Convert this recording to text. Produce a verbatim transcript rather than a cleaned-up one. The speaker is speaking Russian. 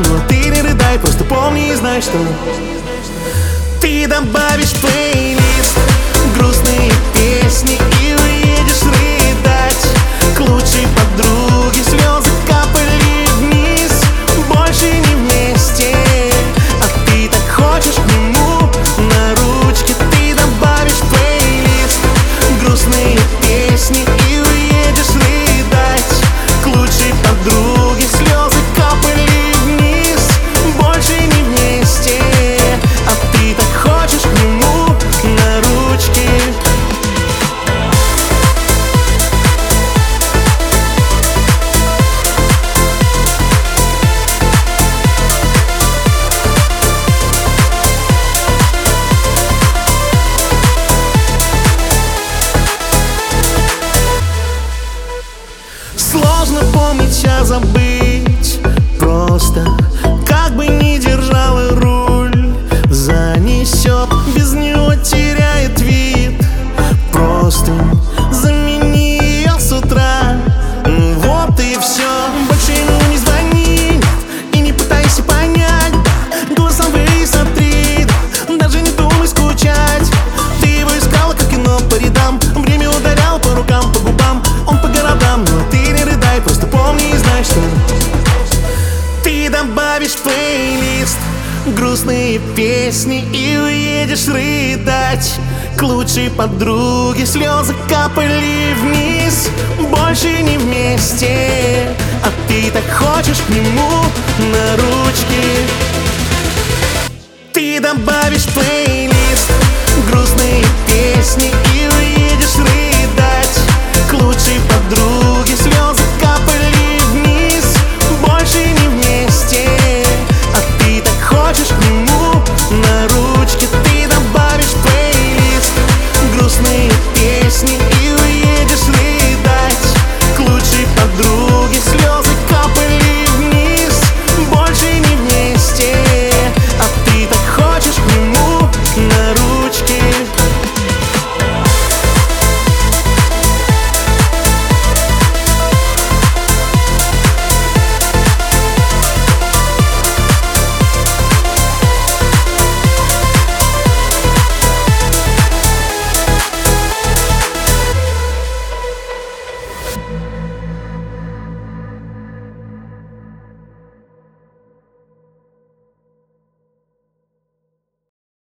города, но ты не рыдай, просто помни и знай, что ты добавишь в плейлист грустные песни и уедешь рыдать к лучшей подруге. Слезы капали вниз, больше не вместе, а ты так хочешь к нему на ручке. Ты добавишь в плейлист грустные песни и уедешь рыдать к лучшей подруге. Слезы капали вниз, больше не вместе, а ты так хочешь к нему на ручке. Сложно помнить, а забыть просто. Как бы ни держала руль, занесет, без него теряет вид. Просто замени ее с утра, ну вот и все. Больше ему не звони и не пытайся понять, голосовые смотри, даже не думай скучать. Ты его искала, как кино по рядам, время ударял по рукам, по губам, он по городам, но ты не рыдай, просто помни и знай, что ты добавишь в плейлист грустные песни и уедешь рыдать к лучшей подруге. Слезы капали вниз, больше не вместе, а ты так хочешь к нему на ручке. Ты добавишь в плейлист